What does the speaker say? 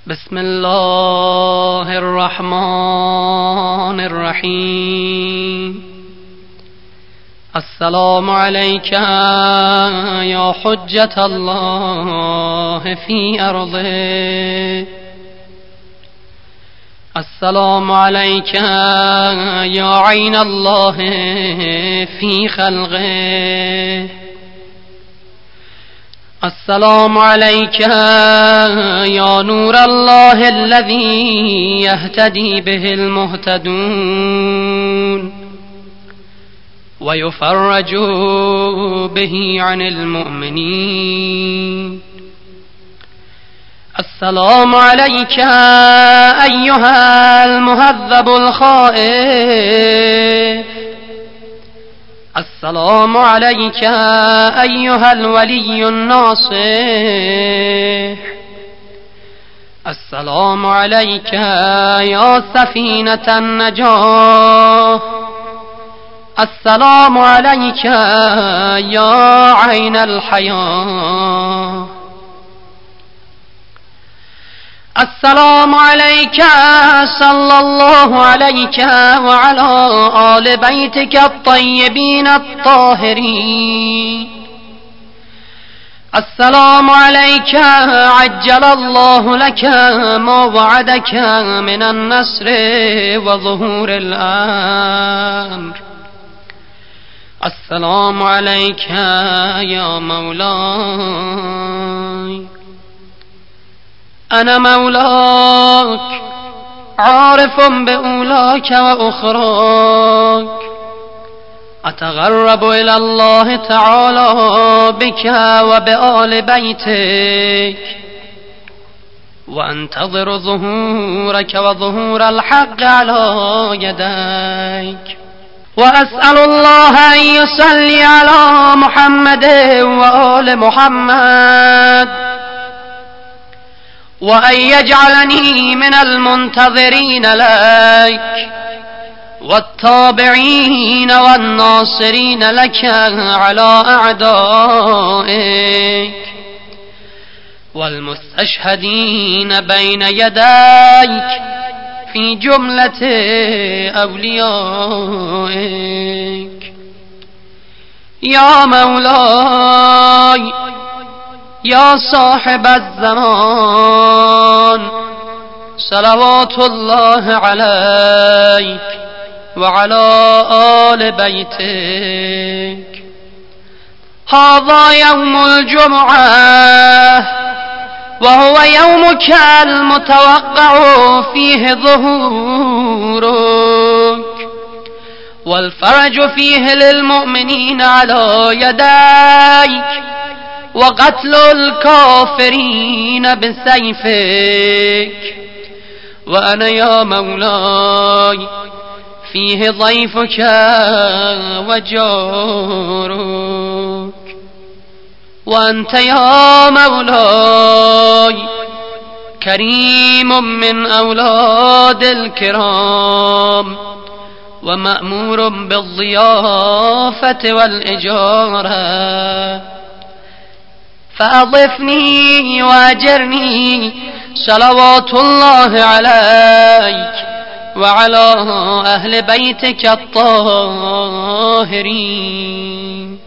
بسم الله الرحمن الرحیم. السلام علیک یا حجة الله فی ارضه. السلام علیک یا عین الله فی خلقه. السلام عليك يا نور الله الذي يهتدي به المهتدون ويفرج به عن المؤمنين. السلام عليك أيها المهذب الخائف. السلام عليك أيها الولي الناصح. السلام عليك يا سفينة النجاة. السلام عليك يا عين الحياة. السلام عليك صلى الله عليك وعلى آل بيتك الطيبين الطاهرين. السلام عليك عجل الله لك ما وعدك من النصر وظهور الأمر. السلام عليك يا مولاي. أنا مولاك عارف بأولاك وأخراك. أتغرب إلى الله تعالى بك وبآل بيتك وأنتظر ظهورك وظهور الحق على يديك. وأسأل الله أن يصلي على محمد وآل محمد وأن يجعلني من المنتظرين لك والتابعين والناصرين لك على أعدائك والمستشهدين بين يديك في جملة أوليائك. يا مولاي يا صاحب الزمان صلوات الله عليك وعلى آل بيتك. هذا يوم الجمعة وهو يومك المتوقع فيه ظهورك والفرج فيه للمؤمنين على يديك وقتل الكافرين بسيفك. وأنا يا مولاي فيه ضيفك وجارك. وأنت يا مولاي كريم من أولاد الكرام ومأمور بالضيافة والإجارة. فأضفني وأجرني صلوات الله عليك وعلى أهل بيتك الطاهرين.